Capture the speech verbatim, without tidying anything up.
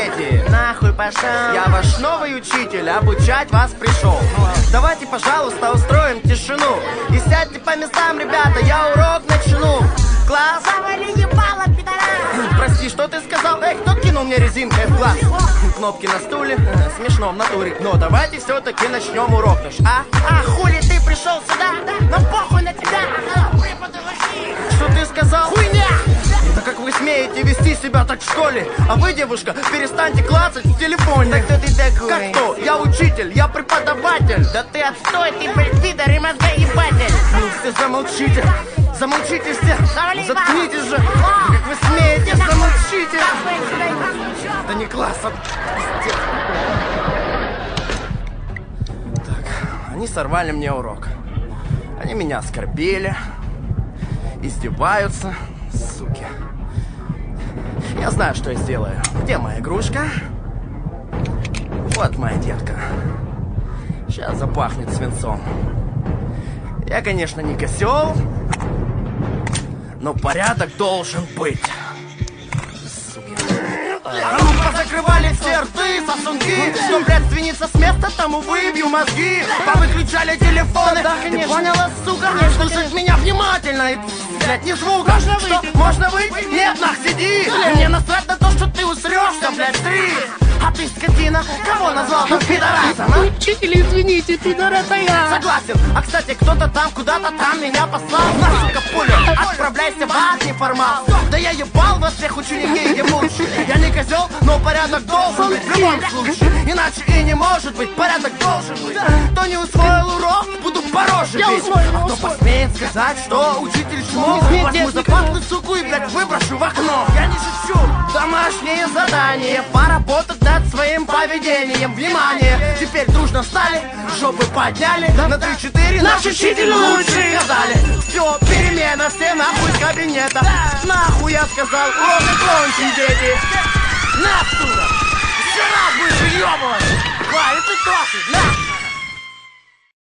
дети. Нахуй пошел. Я ваш новый учитель, обучать вас пришел. Давайте, пожалуйста, устроим тишину. И сядьте по местам, ребята, я урок начну. Класс. Завали ебало, пидорас. Прости, что ты сказал? Эй, кто кинул мне резинкой в глаз? Кнопки на стуле, смешно в натуре. Но давайте все-таки начнем урок наш, а? А хули ты пришел сюда? Ну похуй на тебя. Что ты сказал? Хуйня! Да как вы смеете вести себя так в школе? А вы, девушка, перестаньте клацать в телефоне. Так кто ты такой? Как кто? Я учитель, я преподаватель. Да ты отстой, ты, блядь, пидор и мозгоебатель. Ну все замолчите, замолчите все. Завали Заткнитесь же. О! Как вы смеете, замолчите. Нахуй сюда и послушай. Это не класс, а пиздец. Так, они сорвали мне урок. Они меня оскорбили, издеваются, суки. Я знаю, что я сделаю. Где моя игрушка? Вот моя детка. Сейчас запахнет свинцом. Я, конечно, не козел, но порядок должен быть. Суки. А ну позакрывали все рты, сосунки. Кто, блядь, сдвинется с места, тому выбью мозги. Повыключали телефоны. Да, Ты конечно. поняла, сука? Слушать меня внимательно. И, блядь, не звука. Можно Что, выйти? можно выйти? Нет, нах, сиди. Мне насрать на то, что ты усрешься, блядь, ты. А ты, скотина, кого назвал тут пидорасом, а? Учитель, извините, пидор, это я. Согласен. А, кстати, кто-то там, куда-то там меня послал. На, сука, пуля, отправляйся в ад, неформал. Да я ебал вас всех учеников, где лучше. Я не козел, но порядок должен быть в любом случае. Иначе и не может быть, порядок должен быть. Кто не усвоил урок, буду по роже Я бить. усвоил, А кто усвоил. посмеет сказать, что учитель чмо, Не возьму смейте, за патлы, суку, и, блядь, выброшу в окно. Я не шучу. Домашнее задание, поработать над своим поведением. Внимание, теперь дружно встали, жопы подняли. На три-четыре наш учитель лучший сказали. Все, перемена, все нахуй с кабинета. Нахуй, я сказал, урок окончен, дети. Нахуй.